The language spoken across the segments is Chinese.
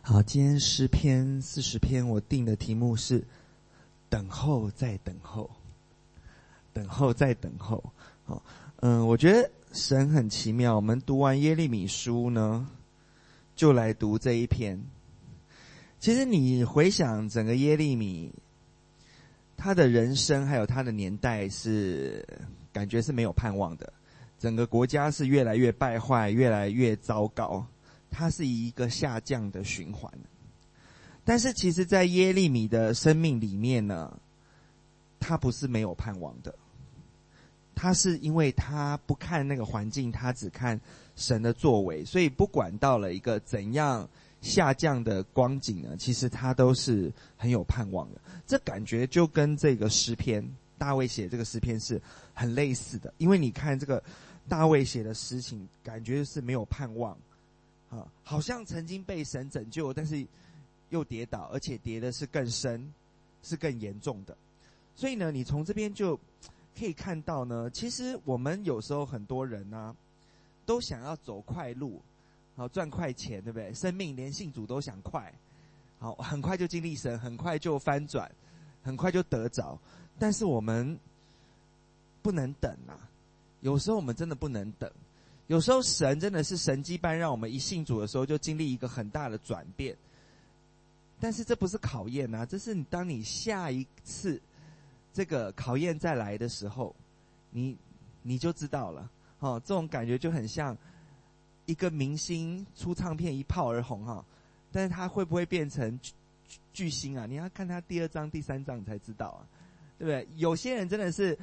好，今天诗篇40篇，我定的题目是等候再等候，等候再等候。好，我觉得神很奇妙。我们读完耶利米书呢，就来读这一篇。其实你回想整个耶利米，他的人生还有他的年代是感觉是没有盼望的，整个国家是越来越败坏，越来越糟糕，它是一个下降的循环。但是其实在耶利米的生命里面呢，他不是没有盼望的，他是因为他不看那个环境，他只看神的作为，所以不管到了一个怎样下降的光景呢，其实他都是很有盼望的。这感觉就跟这个诗篇，大卫写这个诗篇是很类似的。因为你看这个大卫写的诗情，感觉是没有盼望啊，好像曾经被神拯救，但是又跌倒，而且跌的是更深，是更严重的。所以呢，你从这边就可以看到呢，其实我们有时候很多人啊，都想要走快路，好赚快钱，对不对？生命连信主都想快，好很快就经历神，很快就翻转，很快就得着。但是我们不能等啊，有时候我们真的不能等。有时候神真的是神迹般，让我们一信主的时候就经历一个很大的转变。但是这不是考验啊，这是当你下一次这个考验再来的时候，你就知道了。这种感觉就很像一个明星出唱片一炮而红但是他会不会变成巨星啊？你要看他第2章、第3章你才知道啊，对不对？有些人真的是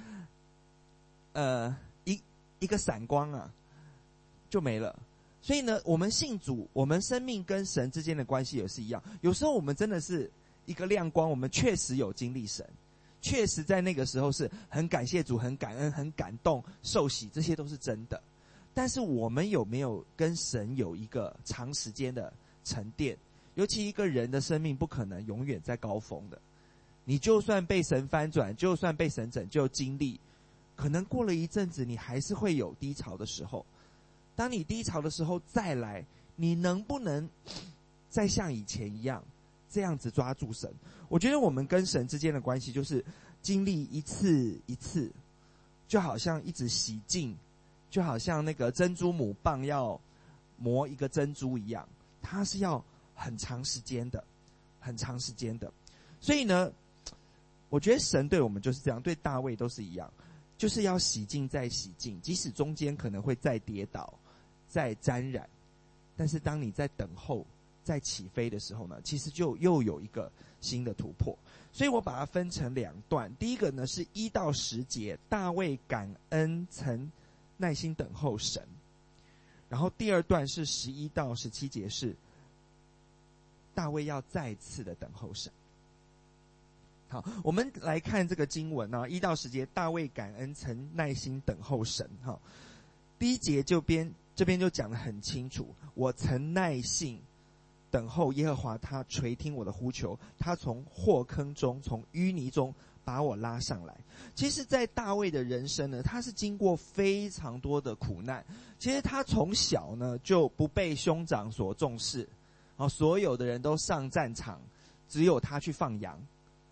一个闪光啊就没了。所以呢，我们信主，我们生命跟神之间的关系也是一样。有时候我们真的是一个亮光，我们确实有经历神，确实在那个时候是很感谢主，很感恩，很感动，受洗，这些都是真的。但是我们有没有跟神有一个长时间的沉淀？尤其一个人的生命不可能永远在高峰的，你就算被神翻转，就算被神拯救经历，可能过了一阵子你还是会有低潮的时候。当你低潮的时候再来，你能不能再像以前一样这样子抓住神？我觉得我们跟神之间的关系就是经历一次一次，就好像一直洗净，就好像那个珍珠母棒要磨一个珍珠一样，它是要很长时间的，很长时间的。所以呢，我觉得神对我们就是这样，对大卫都是一样，就是要洗净再洗净，即使中间可能会再跌倒再沾染，但是当你在等候在起飞的时候呢，其实就又有一个新的突破。所以我把它分成2段，第一个呢是1到10节，大卫感恩曾耐心等候神。然后第2段是11到17节，是大卫要再次的等候神。好，我们来看这个经文啊，1到10节，大卫感恩曾耐心等候神。第1节这边就讲得很清楚，我曾耐性等候耶和华，他垂听我的呼求，他从祸坑中，从淤泥中把我拉上来。其实在大卫的人生呢，他是经过非常多的苦难。其实他从小呢就不被兄长所重视，所有的人都上战场，只有他去放羊。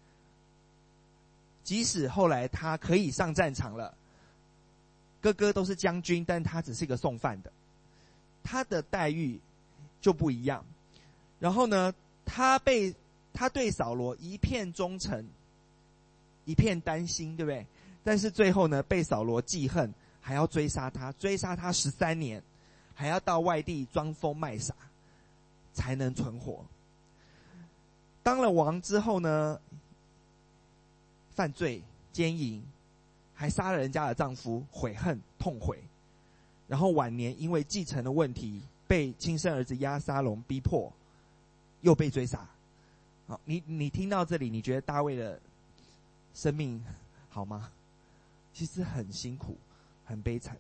即使后来他可以上战场了，哥哥都是将军，但他只是一个送饭的，他的待遇就不一样。然后呢，他对扫罗一片忠诚，一片担心，对不对？但是最后呢，被扫罗记恨，还要追杀他13年，还要到外地装疯卖傻才能存活。当了王之后呢，犯罪奸淫，还杀了人家的丈夫，悔恨痛悔。然后晚年因为继承的问题，被亲生儿子押沙龙逼迫，又被追杀。好，你听到这里，你觉得大卫的生命好吗？其实很辛苦，很悲惨。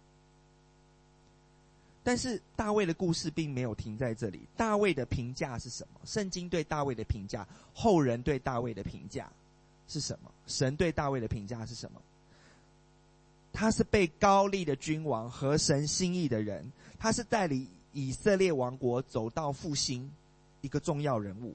但是大卫的故事并没有停在这里。大卫的评价是什么？圣经对大卫的评价，后人对大卫的评价是什么？神对大卫的评价是什么？他是被膏立的君王，合神心意的人，他是带领以色列王国走到复兴， 一个重要人物。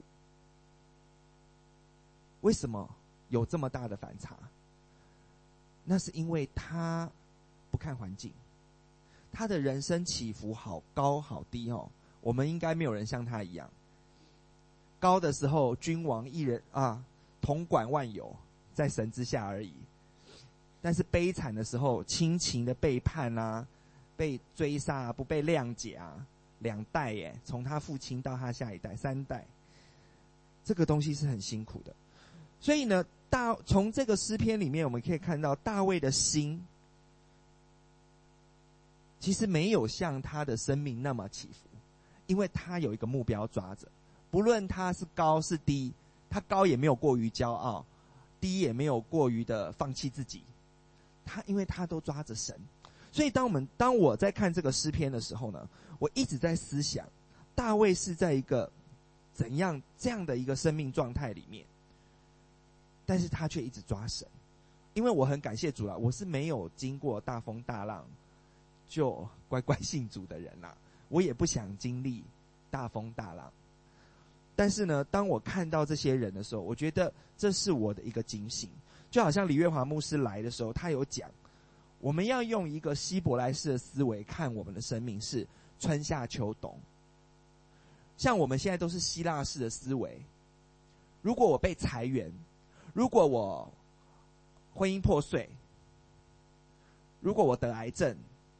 为什么有这么大的反差？那是因为他不看环境，他的人生起伏好高好低哦。我们应该没有人像他一样，高的时候君王一人啊，统管万有，在神之下而已。但是悲惨的时候，亲情的背叛啊，被追杀啊，不被谅解啊，2代耶，从他父亲到他下一代3代，这个东西是很辛苦的。所以呢，从这个诗篇里面我们可以看到大卫的心其实没有像他的生命那么起伏，因为他有一个目标抓着，不论他是高是低，他高也没有过于骄傲，低也没有过于的放弃自己，因为他都抓着神。所以当我在看这个诗篇的时候呢，我一直在思想大卫是在一个怎样这样的一个生命状态里面，但是他却一直抓神。因为我很感谢主啦，我是没有经过大风大浪就乖乖信主的人啦，我也不想经历大风大浪。但是呢，当我看到这些人的时候，我觉得这是我的一个警醒。就好像李月华牧师来的时候，他有讲，我们要用一个希伯来式的思维看我们的生命是春夏秋冬。像我们现在都是希腊式的思维，如果我被裁员，如果我婚姻破碎，如果我得癌症，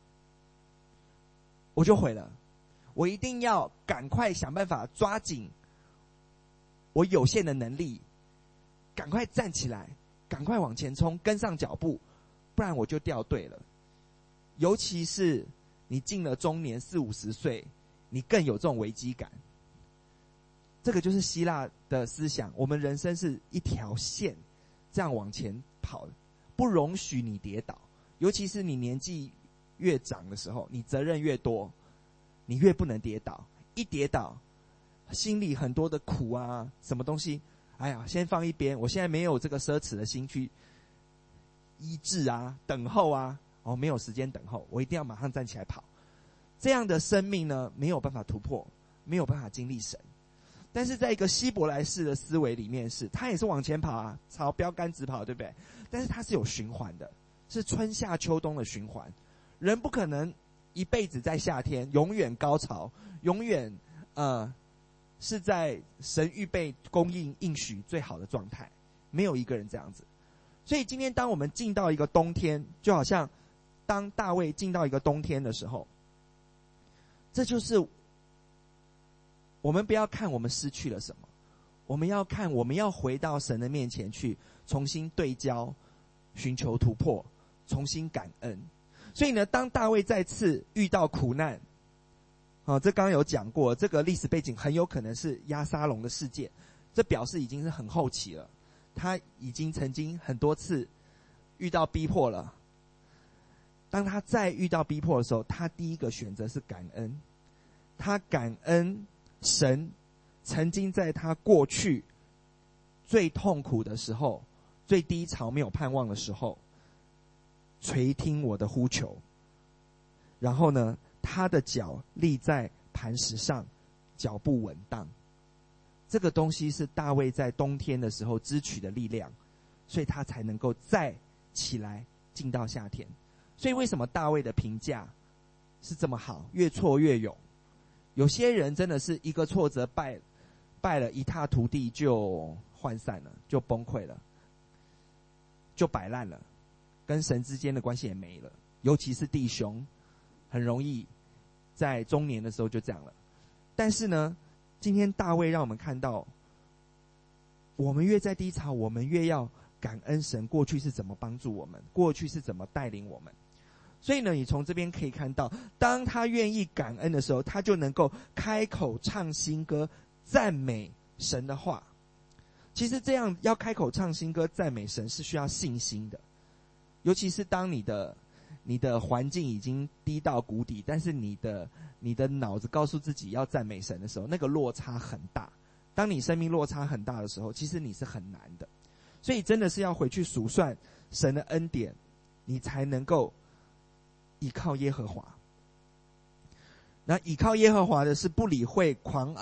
我就毁了。我一定要赶快想办法抓紧我有限的能力，赶快站起来，赶快往前冲，跟上脚步，不然我就掉队了。尤其是你进了中年40-50岁，你更有这种危机感。这个就是希腊的思想，我们人生是一条线这样往前跑的，不容许你跌倒。尤其是你年纪越长的时候，你责任越多，你越不能跌倒。一跌倒，心里很多的苦啊，什么东西，哎呀，先放一边，我现在没有这个奢侈的心去医治啊，等候啊，没有时间等候，我一定要马上站起来跑。这样的生命呢，没有办法突破，没有办法经历神。但是在一个希伯来式的思维里面，他也是往前跑啊，朝标杆直跑，对不对？但是他是有循环的，是春夏秋冬的循环。人不可能一辈子在夏天永远高潮，永远是在神预备供应应许最好的状态，没有一个人这样子。所以今天当我们进到一个冬天，就好像当大卫进到一个冬天的时候，这就是我们不要看我们失去了什么，我们要看我们要回到神的面前去重新对焦，寻求突破，重新感恩。所以呢，当大卫再次遇到苦难，这刚刚有讲过，这个历史背景很有可能是押沙龙的事件，这表示已经是很后期了，他已经曾经很多次遇到逼迫了。当他再遇到逼迫的时候，他第一个选择是感恩。他感恩神曾经在他过去最痛苦的时候，最低潮没有盼望的时候，垂听我的呼求。然后呢，他的脚立在磐石上，脚步稳当。这个东西是大卫在冬天的时候支取的力量，所以他才能够再起来进到夏天。所以为什么大卫的评价是这么好，越挫越勇？有些人真的是一个挫折败了一塌涂地，就涣散了，就崩溃了，就摆烂了，跟神之间的关系也没了。尤其是弟兄，很容易在中年的时候就这样了。但是呢，今天大卫让我们看到，我们越在低潮，我们越要感恩神过去是怎么帮助我们，过去是怎么带领我们。所以呢，你从这边可以看到，当他愿意感恩的时候，他就能够开口唱新歌，赞美神的话。其实这样要开口唱新歌赞美神是需要信心的，尤其是当你的环境已经低到谷底，但是你的脑子告诉自己要赞美神的时候，那个落差很大。当你生命落差很大的时候，其实你是很难的。所以真的是要回去数算神的恩典，你才能够倚靠耶和华。那倚靠耶和华的是不理会狂傲和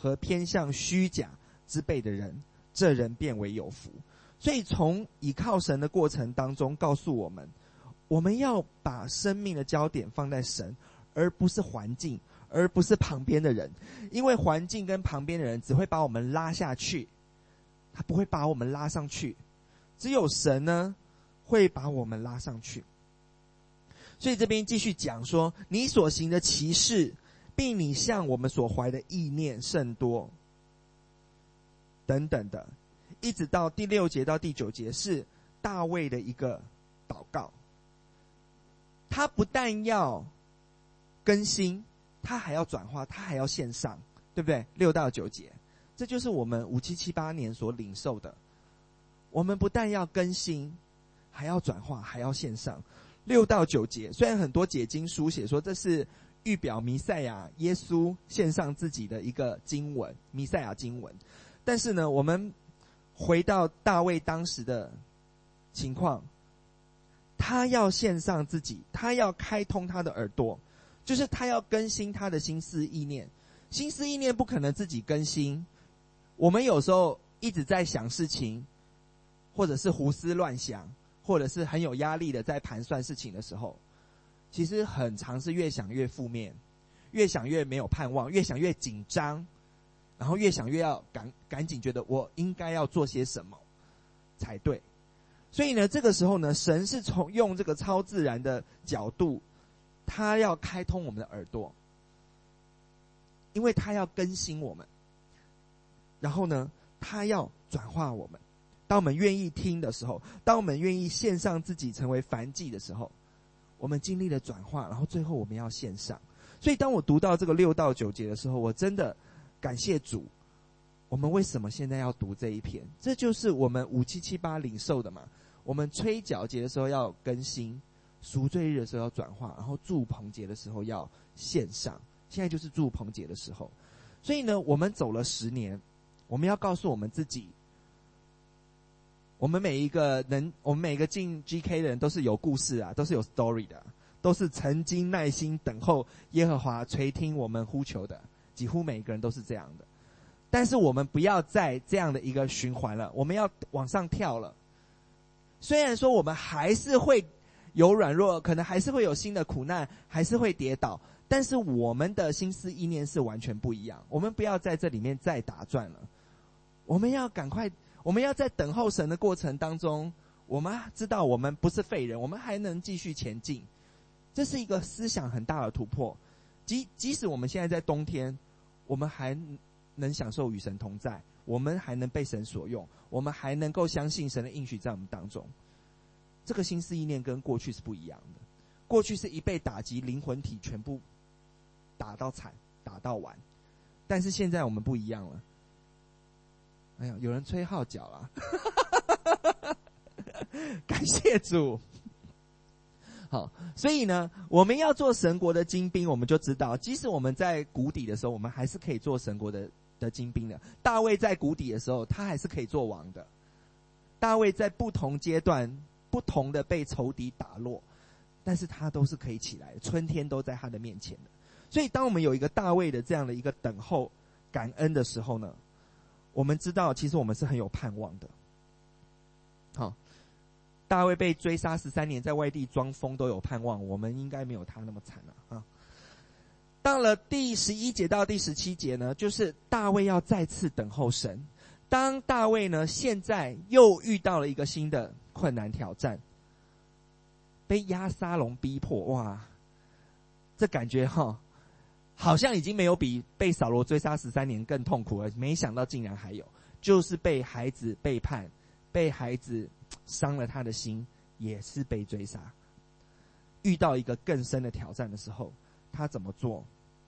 和偏向虚假之辈的人，这人变为有福。所以从倚靠神的过程当中告诉我们，我们要把生命的焦点放在神，而不是环境，而不是旁边的人。因为环境跟旁边的人只会把我们拉下去，他不会把我们拉上去。只有神呢，会把我们拉上去。所以这边继续讲说，你所行的奇事，并你向我们所怀的意念甚多，等等的，一直到第6节到第9节是大卫的一个祷告。他不但要更新，他还要转化，他还要献上，对不对？6到9节，这就是我们5778年所领受的。我们不但要更新，还要转化，还要献上。6到9节，虽然很多解经书写说这是预表弥赛亚耶稣献上自己的一个经文，弥赛亚经文，但是呢，我们回到大卫当时的情况，他要献上自己，他要开通他的耳朵，就是他要更新他的心思意念。心思意念不可能自己更新，我们有时候一直在想事情，或者是胡思乱想，或者是很有压力的在盘算事情的时候，其实很常是越想越负面，越想越没有盼望，越想越紧张，然后越想越要赶紧觉得我应该要做些什么才对。所以呢，这个时候呢，神是用这个超自然的角度，他要开通我们的耳朵，因为他要更新我们，然后呢，他要转化我们。当我们愿意听的时候，当我们愿意献上自己成为燔祭的时候，我们经历了转化，然后最后我们要献上。所以当我读到这个6到9节的时候，我真的感谢主。我们为什么现在要读这一篇？这就是我们5778领受的嘛。我们吹角节的时候要更新，赎罪日的时候要转化，然后祝棚节的时候要献上。现在就是祝棚节的时候。所以呢，我们走了10年，我们要告诉我们自己，我们每一个进 GK 的人都是有故事啊，都是有 story 的，都是曾经耐心等候耶和华垂听我们呼求的，几乎每一个人都是这样的。但是我们不要再这样的一个循环了，我们要往上跳了。虽然说我们还是会有软弱，可能还是会有新的苦难，还是会跌倒，但是我们的心思意念是完全不一样。我们不要在这里面再打转了，我们要赶快，我们要在等候神的过程当中，我们知道我们不是废人，我们还能继续前进。这是一个思想很大的突破。即使我们现在在冬天，我们还能享受与神同在，我们还能被神所用，我们还能够相信神的应许在我们当中。这个心思意念跟过去是不一样的。过去是一被打击，灵魂体全部打到惨，打到完。但是现在我们不一样了。哎呀，有人吹号角了，感谢主。好，所以呢，我们要做神国的精兵，我们就知道，即使我们在谷底的时候，我们还是可以做神国的精兵的。大卫在谷底的时候，他还是可以做王的。大卫在不同阶段，不同的被仇敌打落，但是他都是可以起来的，春天都在他的面前的。所以当我们有一个大卫的这样的一个等候感恩的时候呢，我们知道其实我们是很有盼望的。好，大卫被追杀13年，在外地装疯都有盼望，我们应该没有他那么惨啊。到了第11节到第17节呢，就是大卫要再次等候神。当大卫呢现在又遇到了一个新的困难挑战，被押沙龙逼迫，哇，这感觉好像已经没有比被扫罗追杀13年更痛苦了，没想到竟然还有，就是被孩子背叛，被孩子伤了他的心，也是被追杀。遇到一个更深的挑战的时候，他怎么做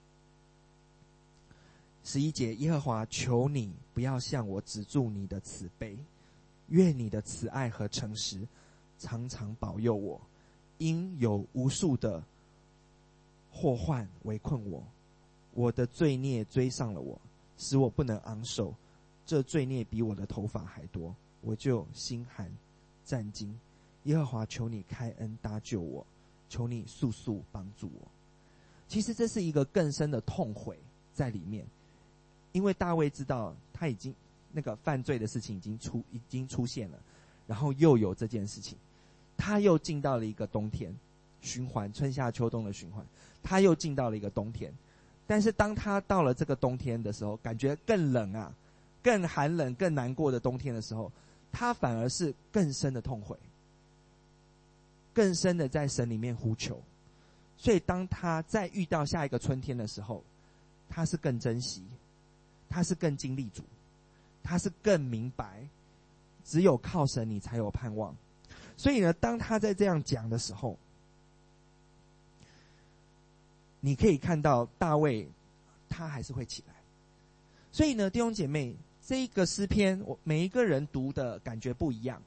？11节，耶和华求你不要向我止住你的慈悲，愿你的慈爱和诚实常常保佑我，因有无数的祸患围困我，我的罪孽追上了我，使我不能昂首，这罪孽比我的头发还多，我就心寒战惊。耶和华求你开恩搭救我，求你速速帮助我。其实这是一个更深的痛悔在里面。 因为大卫知道他已经那个犯罪的事情已经出现了，然后又有这件事情，他又进到了一个冬天循环，春夏秋冬的循环，他又进到了一个冬天。但是当他到了这个冬天的时候，感觉更冷啊，更寒冷更难过的冬天的时候，他反而是更深的痛悔，更深的在神里面呼求。所以当他再遇到下一个春天的时候，他是更珍惜，他是更经历主，他是更明白只有靠神你才有盼望。所以呢，当他在这样讲的时候，你可以看到大卫他还是会起来。所以呢，弟兄姐妹，这个诗篇每一个人读的感觉不一样，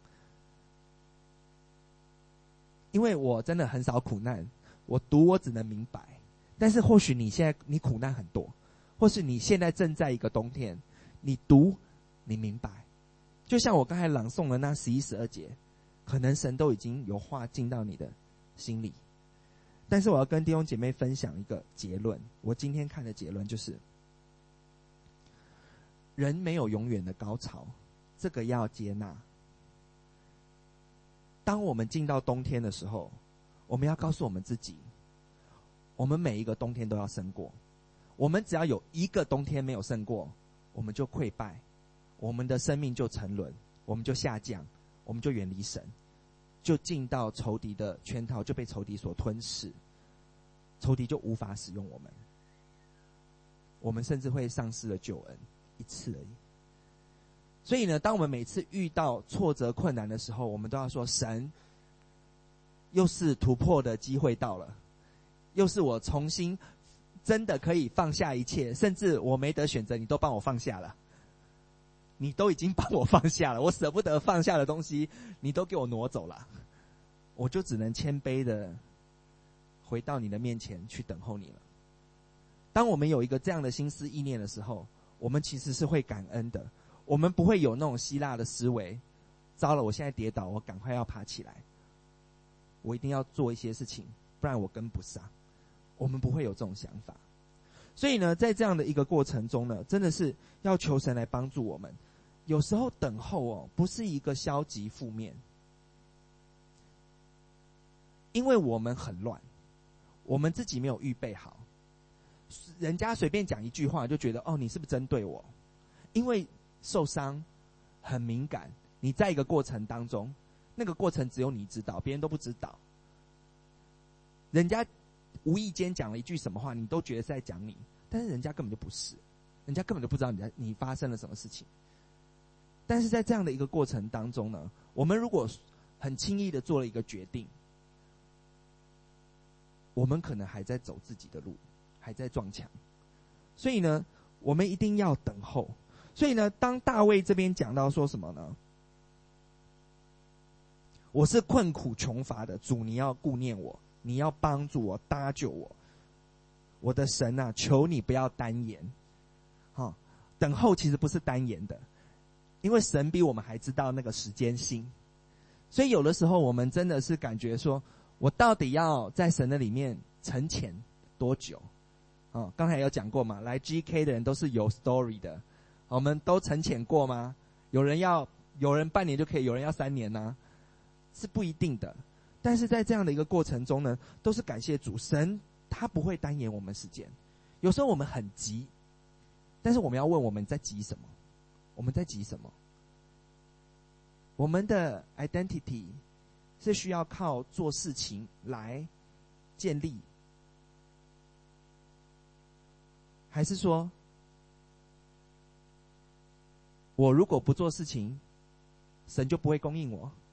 因为我真的很少苦难，我读我只能明白。但是或许你现在你苦难很多，或是你现在正在一个冬天，你读你明白，就像我刚才朗诵的那11、12节，可能神都已经有话进到你的心里。但是我要跟弟兄姐妹分享一个结论，我今天看的结论就是，人没有永远的高潮，这个要接纳。当我们进到冬天的时候，我们要告诉我们自己，我们每一个冬天都要胜过。我们只要有一个冬天没有胜过，我们就溃败，我们的生命就沉沦，我们就下降，我们就远离神，就进到仇敌的圈套，就被仇敌所吞噬，仇敌就无法使用我们，我们甚至会丧失了救恩一次而已。所以呢，当我们每次遇到挫折困难的时候，我们都要说，神，又是突破的机会到了，又是我重新真的可以放下一切，甚至我没得选择，你都帮我放下了，你都已经帮我放下了，我舍不得放下的东西你都给我挪走了，我就只能谦卑的回到你的面前去等候你了。当我们有一个这样的心思意念的时候，我们其实是会感恩的，我们不会有那种希腊的思维，糟了，我现在跌倒，我赶快要爬起来，我一定要做一些事情，不然我跟不上。我们不会有这种想法。所以呢，在这样的一个过程中呢，真的是要求神来帮助我们。有时候等候不是一个消极负面，因为我们很乱，我们自己没有预备好，人家随便讲一句话就觉得你是不是针对我？因为受伤很敏感，你在一个过程当中，那个过程只有你知道，别人都不知道。人家无意间讲了一句什么话，你都觉得是在讲你，但是人家根本就不是，人家根本就不知道你发生了什么事情。但是在这样的一个过程当中呢，我们如果很轻易的做了一个决定，我们可能还在走自己的路，还在撞墙。所以呢，我们一定要等候。所以呢，当大卫这边讲到说什么呢？我是困苦穷乏的，主你要顾念我，你要帮助我，搭救我，我的神啊，求你不要单言。等候其实不是单言的，因为神比我们还知道那个时间性。所以有的时候我们真的是感觉说，我到底要在神的里面沉潜多久？刚才有讲过嘛，来 GK 的人都是有 story 的，我们都沉潜过吗？有人半年就可以，有人要3年啊，是不一定的。但是在这样的一个过程中呢，都是感谢主，神他不会单言我们时间。有时候我们很急，但是我们要问我们在急什么？我们在急什么？我们的 identity 是需要靠做事情来建立，还是说我如果不做事情，神就不会供应我？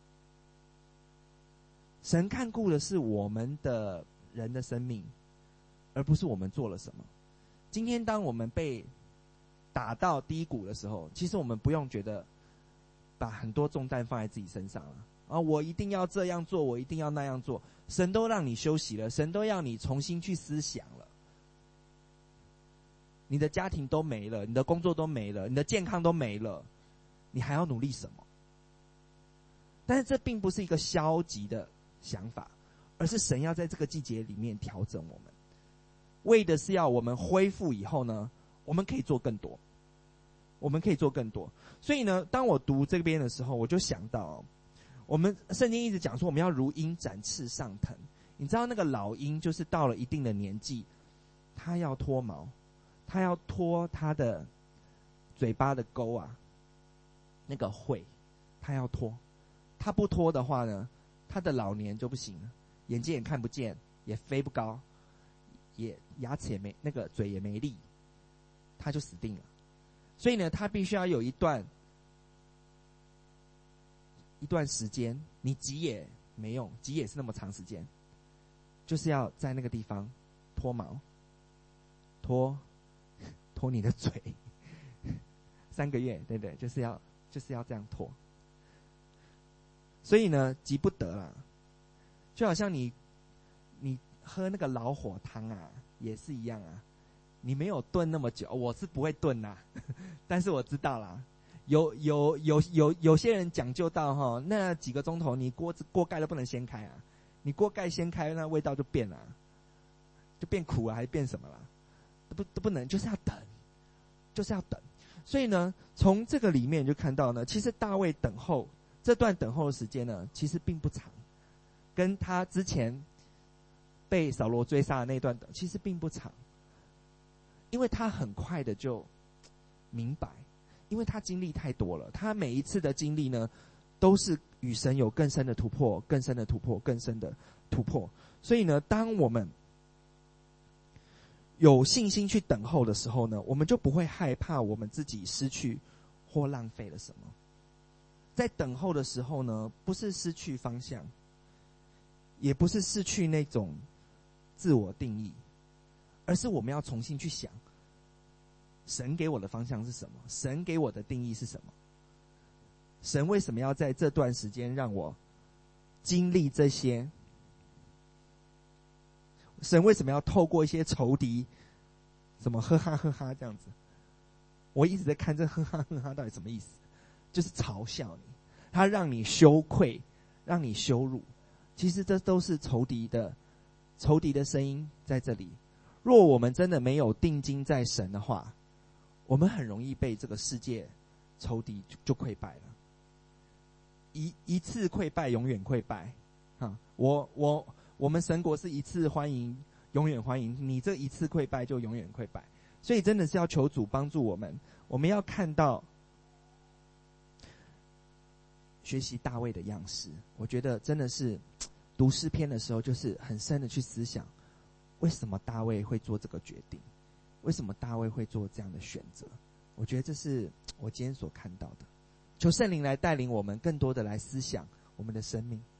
神看顾的是我们的人的生命，而不是我们做了什么。今天当我们被打到低谷的时候，其实我们不用觉得把很多重担放在自己身上了。我一定要这样做，我一定要那样做。神都让你休息了，神都要你重新去思想了。你的家庭都没了，你的工作都没了，你的健康都没了，你还要努力什么？但是这并不是一个消极的想法，而是神要在这个季节里面调整我们，为的是要我们恢复以后呢， 我们可以做更多，我们可以做更多。所以呢，当我读这边的时候，我就想到，我们圣经一直讲说我们要如鹰展翅上腾。你知道那个老鹰就是到了一定的年纪，它要脱毛，它要脱它的嘴巴的沟啊，那个喙，它要脱。它不脱的话呢，它的老年就不行了，眼睛也看不见，也飞不高，也牙齿也没，那个嘴也没力，它就死定了。所以呢，它必须要有一段时间，你挤也没用，挤也是那么长时间，就是要在那个地方脱毛，脱你的嘴，3个月，对不对？就是要这样脱。所以呢，急不得啦，就好像你喝那个老火汤啊，也是一样啊。你没有炖那么久，我是不会炖啦，但是我知道啦。有些人讲究到哈，那几个钟头你锅盖都不能掀开啊，你锅盖掀开，那味道就变了，就变苦了，还是变什么了？都不能，就是要等，就是要等。所以呢，从这个里面就看到呢，其实大卫等候这段等候的时间呢，其实并不长，跟他之前被扫罗追杀的那段其实并不长，因为他很快的就明白。因为他经历太多了，他每一次的经历呢，都是与神有更深的突破，更深的突破，更深的突破。所以呢，当我们有信心去等候的时候呢，我们就不会害怕我们自己失去或浪费了什么。在等候的时候呢，不是失去方向，也不是失去那种自我定义，而是我们要重新去想，神给我的方向是什么？神给我的定义是什么？神为什么要在这段时间让我经历这些？神为什么要透过一些仇敌，什么呵哈呵哈这样子？我一直在看这呵哈呵哈到底什么意思？就是嘲笑你，他让你羞愧，让你羞辱。其实这都是仇敌的声音在这里。若我们真的没有定睛在神的话，我们很容易被这个世界仇敌就溃败了。一次溃败，永远溃败。我们神国是一次欢迎，永远欢迎。你这一次溃败就永远溃败。所以真的是要求主帮助我们，我们要看到学习大卫的样式。我觉得真的是读诗篇的时候，就是很深的去思想，为什么大卫会做这个决定？为什么大卫会做这样的选择？我觉得这是我今天所看到的。求圣灵来带领我们更多的来思想我们的生命。